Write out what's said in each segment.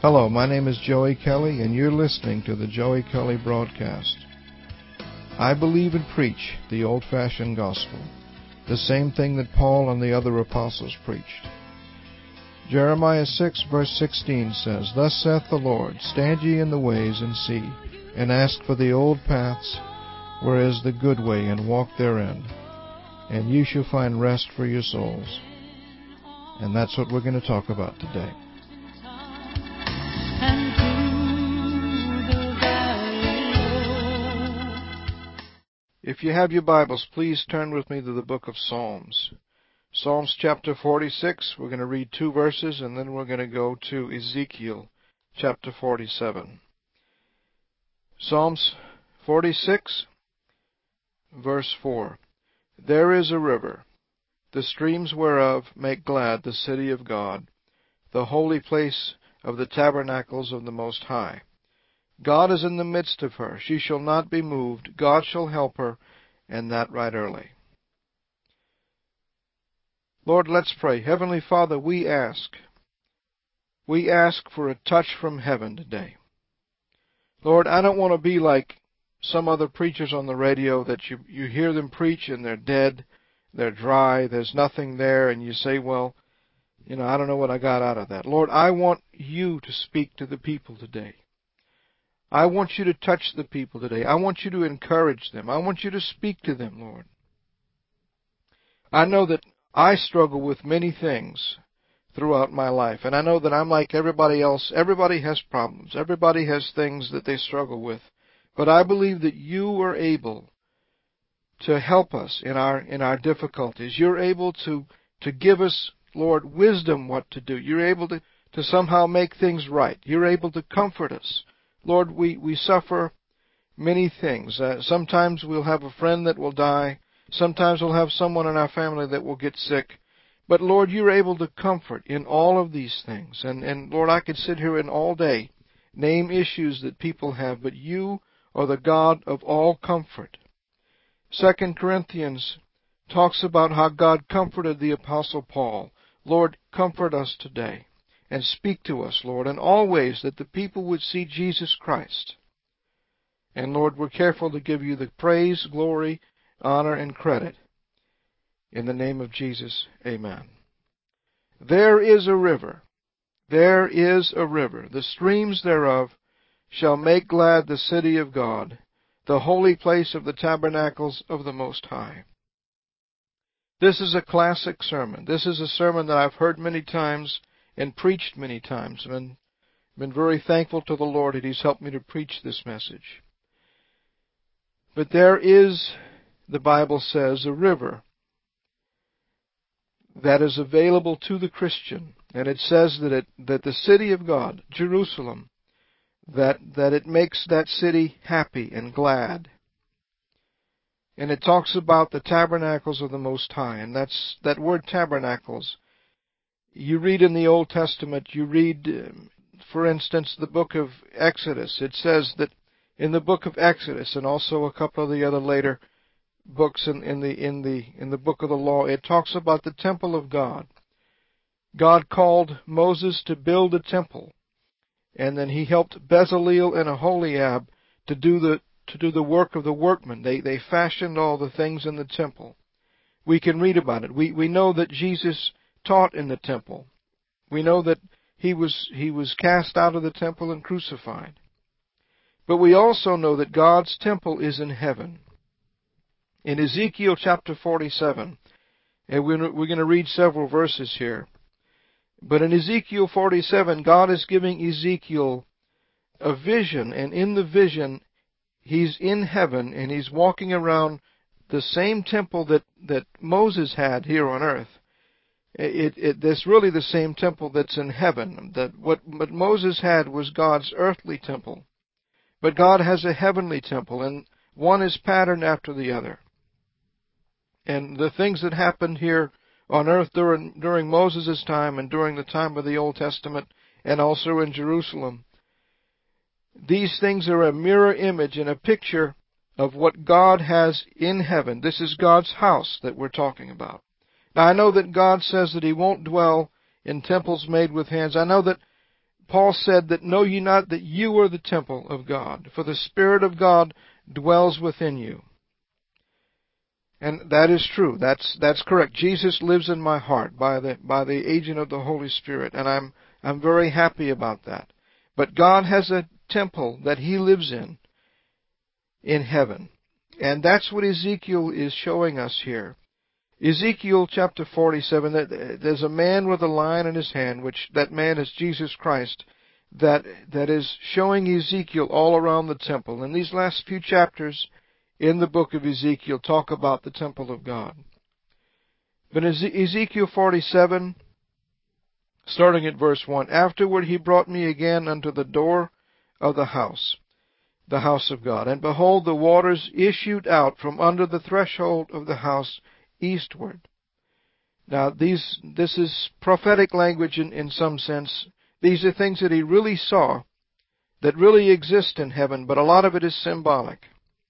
Hello, my name is Joey Kelly, and you're listening to the Joey Kelly Broadcast. I believe and preach the old-fashioned gospel, the same thing that Paul and the other apostles preached. Jeremiah 6, verse 16 says, Thus saith the Lord, Stand ye in the ways and see, and ask for the old paths, where is the good way, and walk therein, and ye shall find rest for your souls. And that's what we're going to talk about today. If you have your Bibles, please turn with me to the book of Psalms. Psalms chapter 46, we're going to read 2 verses, and then we're going to go to Ezekiel chapter 47. Psalms 46, verse 4. There is a river, the streams whereof make glad the city of God, the holy place of the tabernacles of the Most High. God is in the midst of her. She shall not be moved. God shall help her, and that right early. Lord, let's pray. Heavenly Father, we ask for a touch from heaven today. Lord, I don't want to be like some other preachers on the radio that you hear them preach and they're dead, they're dry, there's nothing there, and you say, well, I don't know what I got out of that. Lord, I want you to speak to the people today. I want you to touch the people today. I want you to encourage them. I want you to speak to them, Lord. I know that I struggle with many things throughout my life, and I know that I'm like everybody else. Everybody has problems. Everybody has things that they struggle with. But I believe that you are able to help us in our difficulties. You're able to give us, Lord, wisdom what to do. You're able to somehow make things right. You're able to comfort us. Lord, we suffer many things. Sometimes we'll have a friend that will die. Sometimes we'll have someone in our family that will get sick. But, Lord, you're able to comfort in all of these things. And Lord, I could sit here and all day name issues that people have, but you are the God of all comfort. 2 Corinthians talks about how God comforted the Apostle Paul. Lord, comfort us today. And speak to us, Lord, in all ways that the people would see Jesus Christ. And, Lord, we're careful to give you the praise, glory, honor, and credit. In the name of Jesus, amen. There is a river. There is a river. The streams thereof shall make glad the city of God, the holy place of the tabernacles of the Most High. This is a classic sermon. This is a sermon that I've heard many times and preached many times. I've been very thankful to the Lord that He's helped me to preach this message. But there is, the Bible says, a river that is available to the Christian. And it says that the city of God, Jerusalem, that it makes that city happy and glad. And it talks about the tabernacles of the Most High. And that word tabernacles, you read in the Old Testament, you read, for instance, the book of Exodus. It says that in the book of Exodus, and also a couple of the other later books in the book of the law, it talks about the temple of God. God called Moses to build a temple, and then He helped Bezaleel and Aholiab to do the work of the workmen. They fashioned all the things in the temple. We can read about it. We know that Jesus taught in the temple. We know that he was cast out of the temple and crucified. But we also know that God's temple is in heaven. In Ezekiel chapter 47, and we're going to read several verses here, but in Ezekiel 47, God is giving Ezekiel a vision, and in the vision, he's in heaven, and he's walking around the same temple that Moses had here on earth. There's really the same temple that's in heaven. That what Moses had was God's earthly temple. But God has a heavenly temple, and one is patterned after the other. And the things that happened here on earth during Moses' time and during the time of the Old Testament and also in Jerusalem, these things are a mirror image and a picture of what God has in heaven. This is God's house that we're talking about. Now, I know that God says that He won't dwell in temples made with hands. I know that Paul said that, "Know ye not that you are the temple of God, for the Spirit of God dwells within you." And that is true. That's correct. Jesus lives in my heart by the agent of the Holy Spirit, and I'm very happy about that. But God has a temple that He lives in heaven. And that's what Ezekiel is showing us here. Ezekiel chapter 47, there's a man with a lion in his hand, which that man is Jesus Christ, that is showing Ezekiel all around the temple. And these last few chapters in the book of Ezekiel talk about the temple of God. But in Ezekiel 47, starting at verse 1, "Afterward he brought me again unto the door of the house of God. And behold, the waters issued out from under the threshold of the house eastward." Now, this is prophetic language in some sense. These are things that he really saw that really exist in heaven, but a lot of it is symbolic.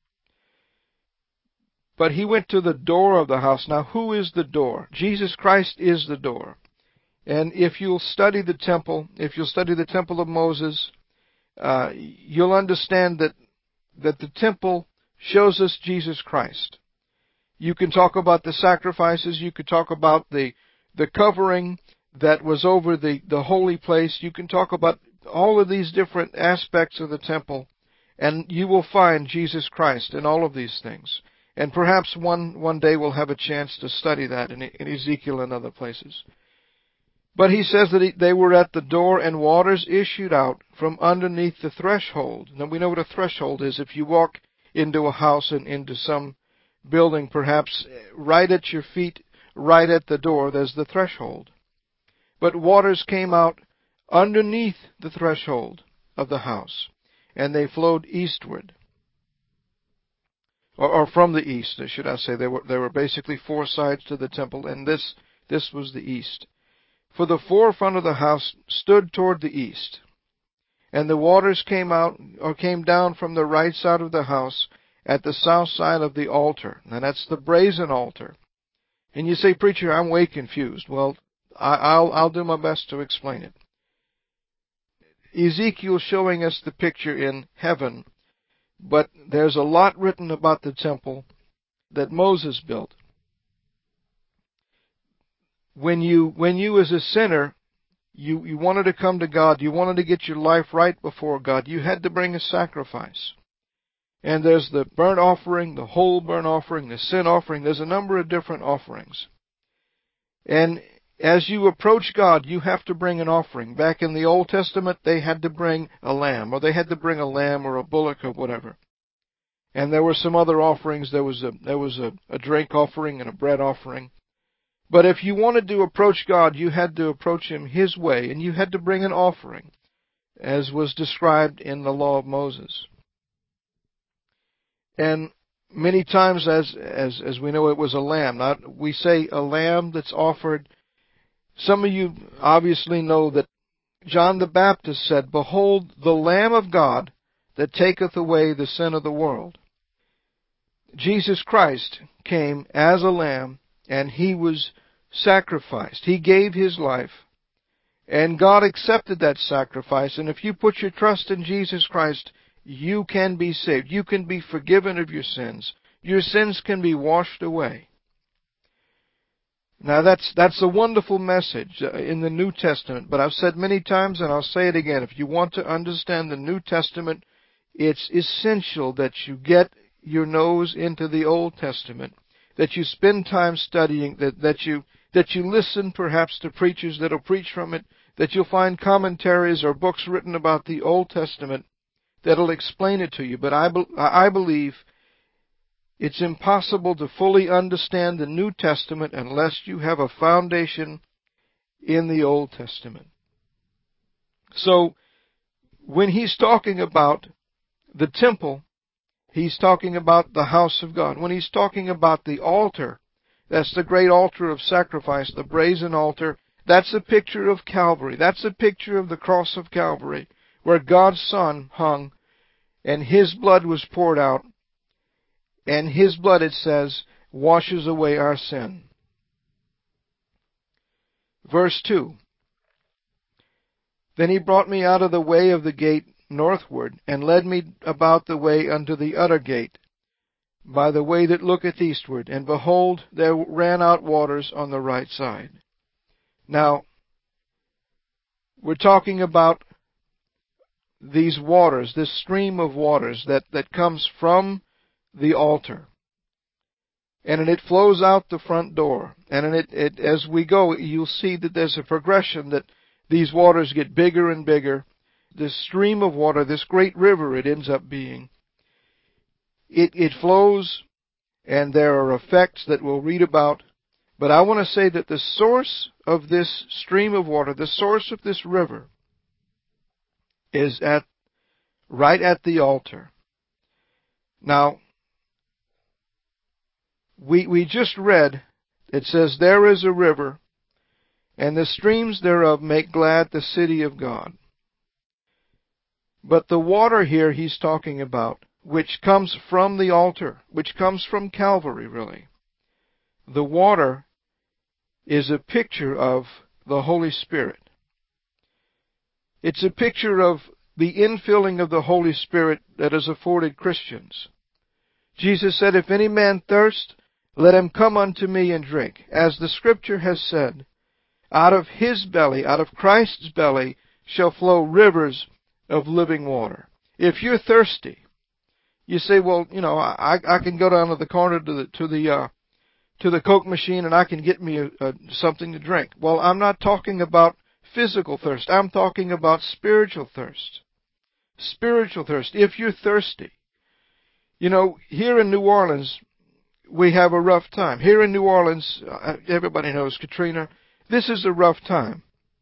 But he went to the door of the house. Now, who is the door? Jesus Christ is the door. And if you'll study the temple, if you'll study the temple of Moses, you'll understand that the temple shows us Jesus Christ. You can talk about the sacrifices. You could talk about the covering that was over the holy place. You can talk about all of these different aspects of the temple, and you will find Jesus Christ in all of these things. And perhaps one day we'll have a chance to study that in Ezekiel and other places. But he says that they were at the door, and waters issued out from underneath the threshold. Now we know what a threshold is. If you walk into a house and into some building, perhaps right at your feet, right at the door, there's the threshold. But waters came out underneath the threshold of the house, and they flowed eastward. Or from the east, should I say. There were basically four sides to the temple, and this was the east. For the forefront of the house stood toward the east, and the waters came down from the right side of the house at the south side of the altar. Now that's the brazen altar. And you say, "Preacher, I'm way confused." Well, I'll do my best to explain it. Ezekiel showing us the picture in heaven, but there's a lot written about the temple that Moses built. When you as a sinner, you wanted to come to God, you wanted to get your life right before God, you had to bring a sacrifice. And there's the burnt offering, the whole burnt offering, the sin offering. There's a number of different offerings. And as you approach God, you have to bring an offering. Back in the Old Testament, they had to bring a lamb, or they had to bring a lamb or a bullock or whatever. And there were some other offerings. There was a drink offering and a bread offering. But if you wanted to approach God, you had to approach Him His way, and you had to bring an offering, as was described in the law of Moses. And many times, as we know, it was a lamb. Now, we say a lamb that's offered. Some of you obviously know that John the Baptist said, "Behold, the Lamb of God that taketh away the sin of the world." Jesus Christ came as a lamb, and He was sacrificed. He gave His life, and God accepted that sacrifice. And if you put your trust in Jesus Christ, you can be saved. You can be forgiven of your sins. Your sins can be washed away. Now that's a wonderful message in the New Testament, but I've said many times, and I'll say it again, if you want to understand the New Testament, it's essential that you get your nose into the Old Testament, that you spend time studying, that you listen perhaps to preachers that'll preach from it, that you'll find commentaries or books written about the Old Testament that'll explain it to you. But I believe it's impossible to fully understand the New Testament unless you have a foundation in the Old Testament. So, when he's talking about the temple, he's talking about the house of God. When he's talking about the altar, that's the great altar of sacrifice, the brazen altar, that's a picture of Calvary. That's a picture of the cross of Calvary, where God's Son hung, and His blood was poured out, and His blood, it says, washes away our sin. Verse 2. Then he brought me out of the way of the gate northward, and led me about the way unto the utter gate, by the way that looketh eastward, and behold, there ran out waters on the right side. Now, we're talking about these waters, this stream of waters that comes from the altar. And it flows out the front door. And as we go, you'll see that there's a progression, that these waters get bigger and bigger. This stream of water, this great river it ends up being, it flows, and there are effects that we'll read about. But I want to say that the source of this stream of water, the source of this river, is right at the altar. Now, we just read, it says, there is a river, and the streams thereof make glad the city of God. But the water here he's talking about, which comes from the altar, which comes from Calvary, really, the water is a picture of the Holy Spirit. It's a picture of the infilling of the Holy Spirit that is afforded Christians. Jesus said, if any man thirst, let him come unto me and drink. As the Scripture has said, out of his belly, out of Christ's belly, shall flow rivers of living water. If you're thirsty, you say, well, I can go down to the corner to the Coke machine and I can get me something to drink. Well, I'm not talking about physical thirst. I'm talking about spiritual thirst. Spiritual thirst. If you're thirsty. Here in New Orleans, we have a rough time. Here in New Orleans, everybody knows Katrina. This is a rough time.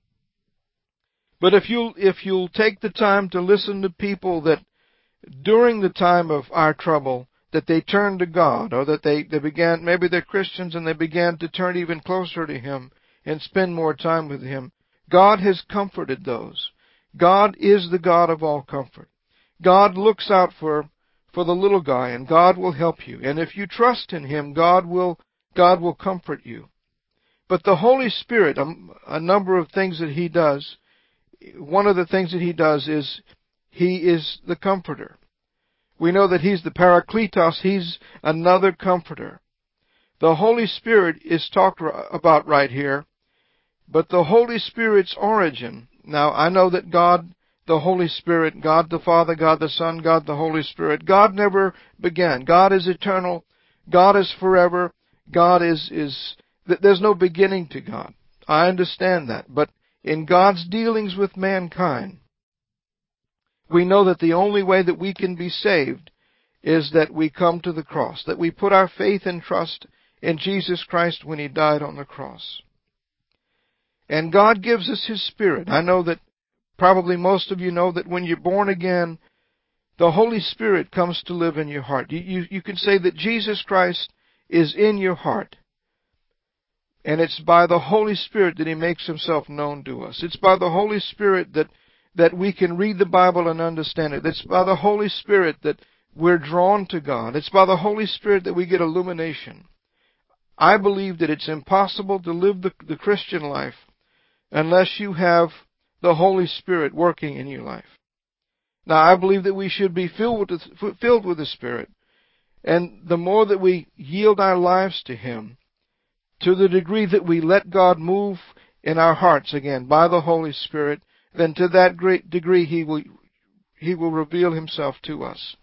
But if you'll take the time to listen to people that during the time of our trouble, that they turned to God, or that they began, maybe they're Christians and they began to turn even closer to Him and spend more time with Him, God has comforted those. God is the God of all comfort. God looks out for the little guy, and God will help you. And if you trust in Him, God will comfort you. But the Holy Spirit, a number of things that He does, one of the things that He does is He is the comforter. We know that He's the Parakletos. He's another comforter. The Holy Spirit is talked about right here, but the Holy Spirit's origin. Now, I know that God, the Holy Spirit, God the Father, God the Son, God the Holy Spirit, God never began. God is eternal. God is forever. God is there's no beginning to God. I understand that. But in God's dealings with mankind, we know that the only way that we can be saved is that we come to the cross, that we put our faith and trust in Jesus Christ when He died on the cross. And God gives us His Spirit. I know that probably most of you know that when you're born again, the Holy Spirit comes to live in your heart. You can say that Jesus Christ is in your heart. And it's by the Holy Spirit that He makes Himself known to us. It's by the Holy Spirit that we can read the Bible and understand it. It's by the Holy Spirit that we're drawn to God. It's by the Holy Spirit that we get illumination. I believe that it's impossible to live the Christian life unless you have the Holy Spirit working in your life. Now, I believe that we should be filled with the Spirit. And the more that we yield our lives to Him, to the degree that we let God move in our hearts again by the Holy Spirit, then to that great degree He will reveal Himself to us.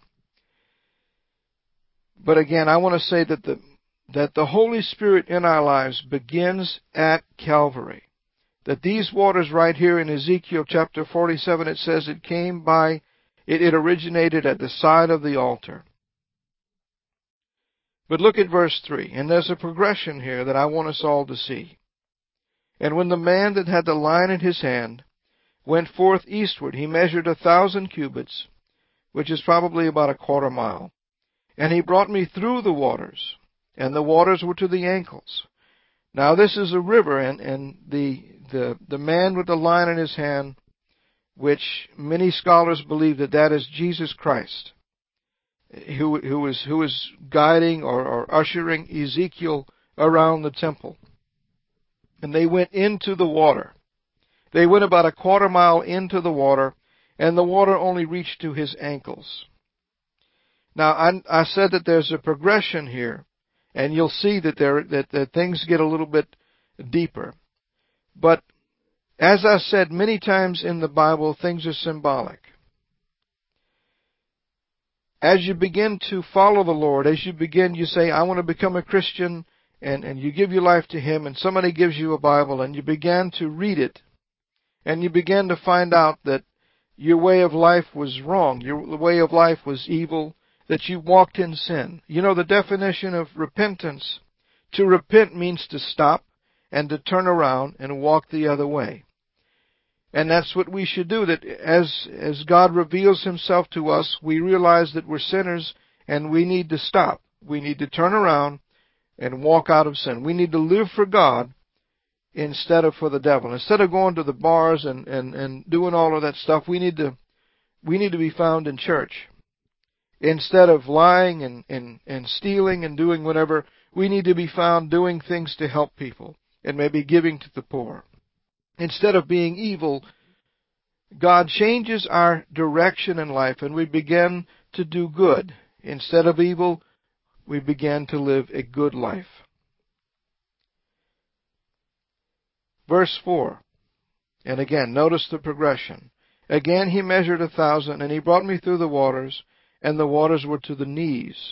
But again, I want to say that the Holy Spirit in our lives begins at Calvary. That these waters right here in Ezekiel chapter 47, it says it originated at the side of the altar. But look at verse 3, and there's a progression here that I want us all to see. And when the man that had the line in his hand went forth eastward, he measured 1,000 cubits, which is probably about a quarter mile. And he brought me through the waters, and the waters were to the ankles. Now this is a river, and the man with the line in his hand, which many scholars believe that is Jesus Christ, who was guiding or ushering Ezekiel around the temple. And they went into the water. They went about a quarter mile into the water, and the water only reached to his ankles. Now, I said that there's a progression here, and you'll see that that things get a little bit deeper. But as I said many times in the Bible, things are symbolic. As you begin to follow the Lord, you say, I want to become a Christian, and you give your life to Him, and somebody gives you a Bible, and you begin to read it, and you begin to find out that your way of life was wrong, your way of life was evil, that you walked in sin. You know the definition of repentance. To repent means to stop and to turn around and walk the other way. And that's what we should do, that as God reveals Himself to us, we realize that we're sinners and we need to stop. We need to turn around and walk out of sin. We need to live for God instead of for the devil. Instead of going to the bars and doing all of that stuff, we need to be found in church. Instead of lying and stealing and doing whatever, we need to be found doing things to help people and maybe giving to the poor. Instead of being evil, God changes our direction in life and we begin to do good. Instead of evil, we begin to live a good life. Verse 4. And again, notice the progression. Again he measured 1,000, and he brought me through the waters, and the waters were to the knees.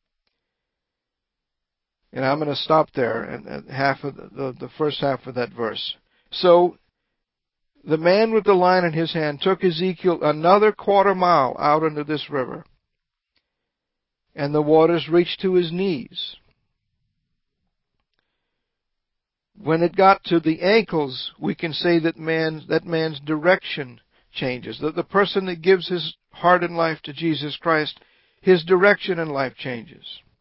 And I'm going to stop there at half of the first half of that verse. So, the man with the line in his hand took Ezekiel another quarter mile out into this river, and the waters reached to his knees. When it got to the ankles, we can say that man's direction changes. The person that gives his heart and life to Jesus Christ, his direction in life changes.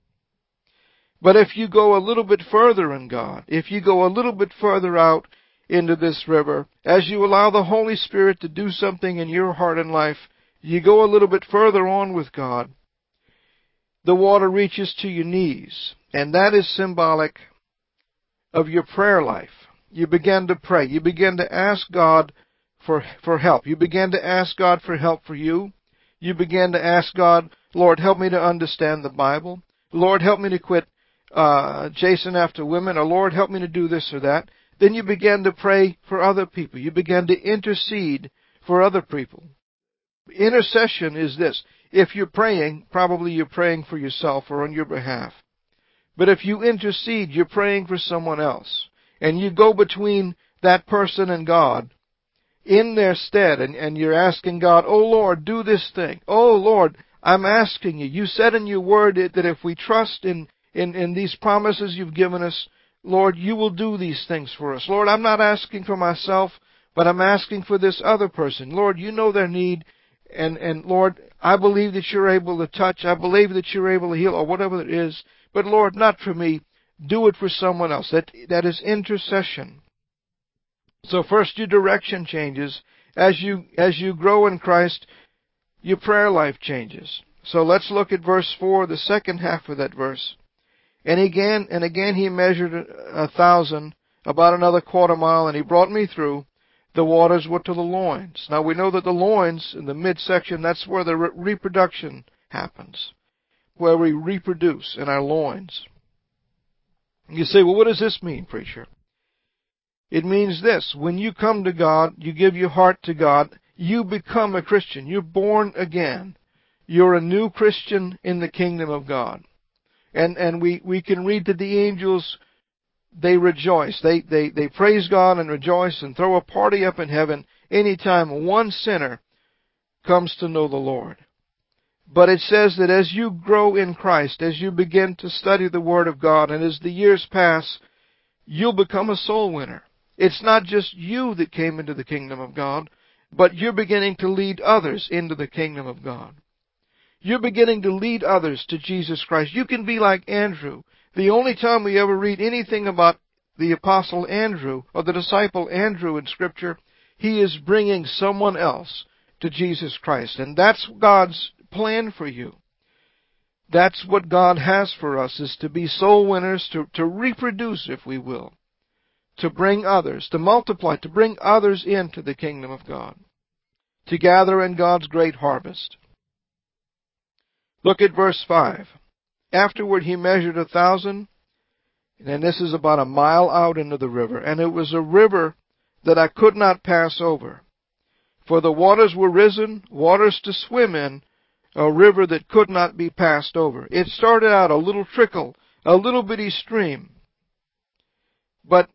But if you go a little bit further in God, if you go a little bit further out into this river, as you allow the Holy Spirit to do something in your heart and life, you go a little bit further on with God, the water reaches to your knees. And that is symbolic of your prayer life. You begin to pray. You begin to ask God for help. You begin to ask God for help for you. You begin to ask God, Lord, help me to understand the Bible. Lord, help me to quit chasing after women. Or Lord, help me to do this or that. Then you begin to pray for other people. You begin to intercede for other people. Intercession is this. If you're praying, probably you're praying for yourself or on your behalf. But if you intercede, you're praying for someone else. And you go between that person and God in their stead, and you're asking God, oh Lord, do this thing. Oh Lord, I'm asking you. You said in your word that if we trust in these promises you've given us, Lord, you will do these things for us. Lord, I'm not asking for myself, but I'm asking for this other person. Lord, you know their need, and Lord, I believe that you're able to touch. I believe that you're able to heal, or whatever it is. But Lord, not for me. Do it for someone else. That is intercession. So first your direction changes. As you grow in Christ, your prayer life changes. So let's look at verse 4, the second half of that verse. And again he measured 1,000, about another quarter mile, and he brought me through. The waters were to the loins. Now we know that the loins, in the midsection, that's where the reproduction happens, where we reproduce in our loins. You say, well, what does this mean, preacher? It means this. When you come to God, you give your heart to God, you become a Christian. You're born again. You're a new Christian in the kingdom of God. And we can read that the angels, they rejoice. They praise God and rejoice and throw a party up in heaven anytime one sinner comes to know the Lord. But it says that as you grow in Christ, as you begin to study the Word of God, and as the years pass, you'll become a soul winner. It's not just you that came into the kingdom of God, but you're beginning to lead others into the kingdom of God. You're beginning to lead others to Jesus Christ. You can be like Andrew. The only time we ever read anything about the apostle Andrew, or the disciple Andrew in Scripture, he is bringing someone else to Jesus Christ. And that's God's plan for you. That's what God has for us, is to be soul winners, to reproduce, if we will, to bring others, to multiply, to bring others into the kingdom of God, to gather in God's great harvest. Look at verse 5. Afterward he measured 1,000, and this is about a mile out into the river, and it was a river that I could not pass over. For the waters were risen, waters to swim in, a river that could not be passed over. It started out a little trickle, a little bitty stream. But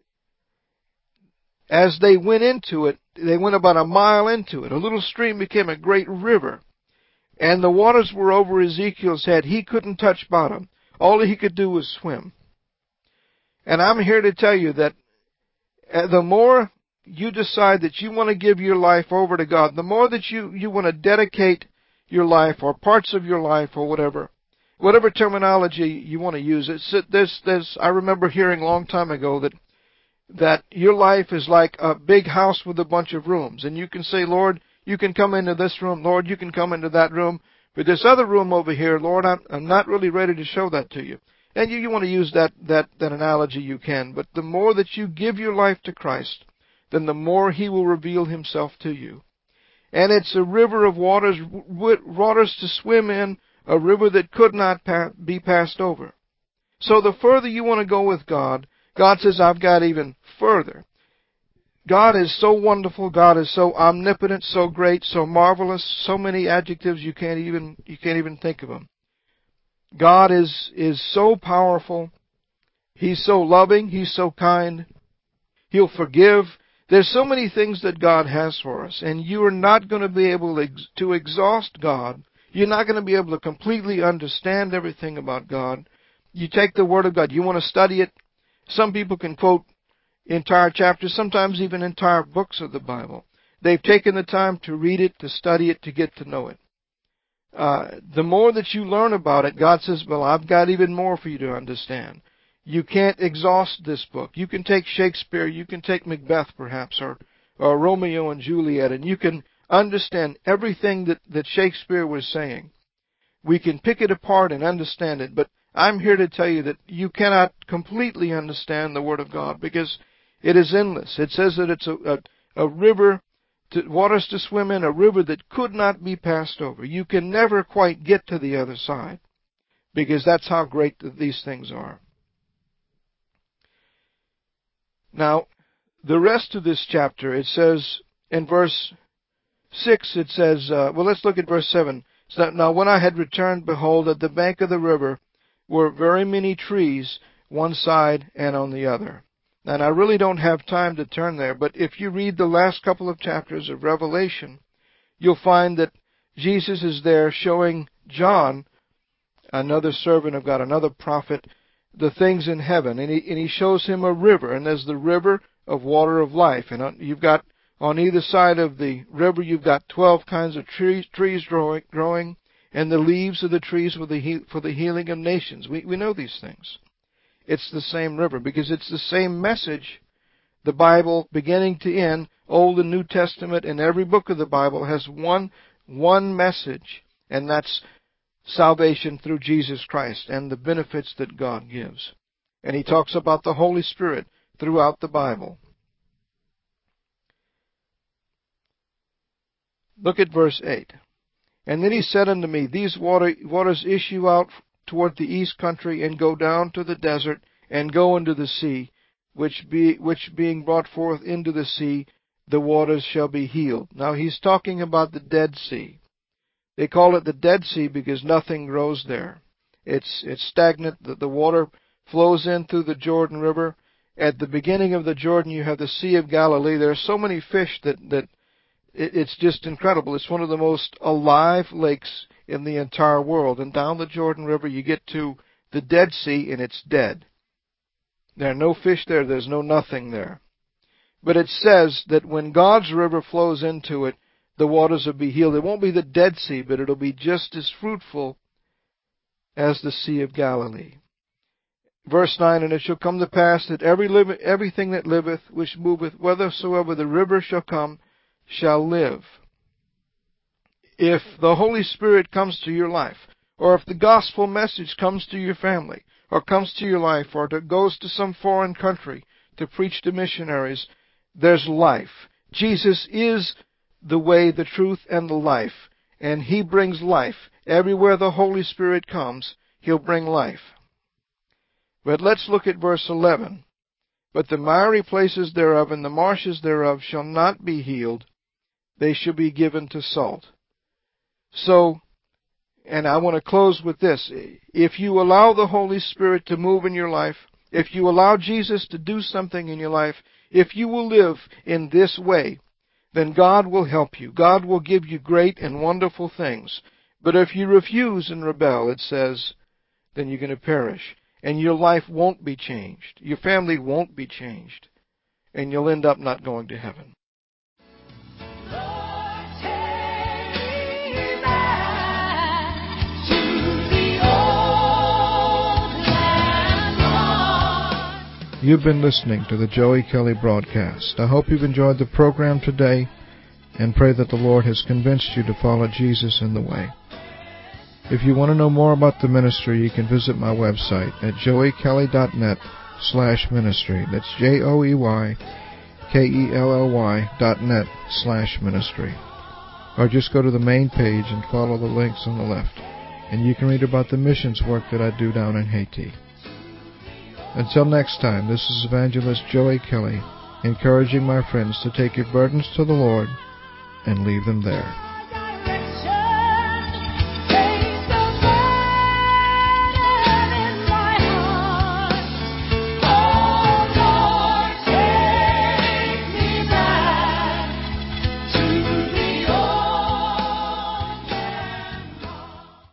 as they went into it, they went about a mile into it. A little stream became a great river. And the waters were over Ezekiel's head. He couldn't touch bottom. All he could do was swim. And I'm here to tell you that the more you decide that you want to give your life over to God, the more that you want to dedicate your life or parts of your life or whatever terminology you want to use. I remember hearing a long time ago that your life is like a big house with a bunch of rooms. And you can say, Lord, you can come into this room. Lord, you can come into that room. But this other room over here, Lord, I'm not really ready to show that to you. And you want to use that analogy, you can. But the more that you give your life to Christ, then the more He will reveal Himself to you. And it's a river of waters to swim in, a river that could not be passed over. So the further you want to go with God, God says, I've got even further. God is so wonderful. God is so omnipotent, so great, so marvelous. So many adjectives you can't even think of them. God is so powerful. He's so loving. He's so kind. He'll forgive. There's so many things that God has for us, and you are not going to be able to exhaust God. You're not going to be able to completely understand everything about God. You take the Word of God. You want to study it. Some people can quote entire chapters, sometimes even entire books of the Bible. They've taken the time to read it, to study it, to get to know it. The more that you learn about it, God says, well, I've got even more for you to understand. You can't exhaust this book. You can take Shakespeare, you can take Macbeth perhaps, or Romeo and Juliet, and you can understand everything that Shakespeare was saying. We can pick it apart and understand it, but I'm here to tell you that you cannot completely understand the Word of God because it is endless. It says that it's a river, waters to swim in, a river that could not be passed over. You can never quite get to the other side because that's how great these things are. Now, the rest of this chapter, it says in verse 6, it says, well, let's look at verse 7. So now, when I had returned, behold, at the bank of the river were very many trees, one side and on the other. And I really don't have time to turn there, but if you read the last couple of chapters of Revelation, you'll find that Jesus is there showing John, another servant of God, another prophet, the things in heaven. And he shows him a river, and there's the river of water of life. And you've got, on either side of the river, you've got 12 kinds of trees growing, and the leaves of the trees for the healing of nations. We know these things. It's the same river because it's the same message. The Bible, beginning to end, Old and New Testament, and every book of the Bible has one message, and that's salvation through Jesus Christ and the benefits that God gives. And he talks about the Holy Spirit throughout the Bible. Look at verse 8. And then he said unto me, These waters issue out toward the east country, and go down to the desert, and go into the sea, which being brought forth into the sea, the waters shall be healed. Now he's talking about the Dead Sea. They call it the Dead Sea because nothing grows there. It's stagnant. The water flows in through the Jordan River. At the beginning of the Jordan, you have the Sea of Galilee. There are so many fish that it's just incredible. It's one of the most alive lakes in the entire world. And down the Jordan River, you get to the Dead Sea, and it's dead. There are no fish there. There's no nothing there. But it says that when God's river flows into it, the waters will be healed. It won't be the Dead Sea, but it'll be just as fruitful as the Sea of Galilee. Verse 9, And it shall come to pass that everything that liveth, which moveth, whithersoever the river shall come, shall live. If the Holy Spirit comes to your life, or if the gospel message comes to your family, or comes to your life, or goes to some foreign country, to preach to missionaries, there's life. Jesus is the way, the truth, and the life. And He brings life. Everywhere the Holy Spirit comes, He'll bring life. But let's look at verse 11. But the miry places thereof and the marshes thereof shall not be healed. They shall be given to salt. So, and I want to close with this. If you allow the Holy Spirit to move in your life, if you allow Jesus to do something in your life, if you will live in this way, then God will help you. God will give you great and wonderful things. But if you refuse and rebel, it says, then you're going to perish. And your life won't be changed. Your family won't be changed. And you'll end up not going to heaven. You've been listening to the Joey Kelly broadcast. I hope you've enjoyed the program today and pray that the Lord has convinced you to follow Jesus in the way. If you want to know more about the ministry, you can visit my website at joeykelly.net/ministry. That's joeykelly.net/ministry. Or just go to the main page and follow the links on the left, and you can read about the missions work that I do down in Haiti. Until next time, this is Evangelist Joey Kelly, encouraging my friends to take your burdens to the Lord and leave them there.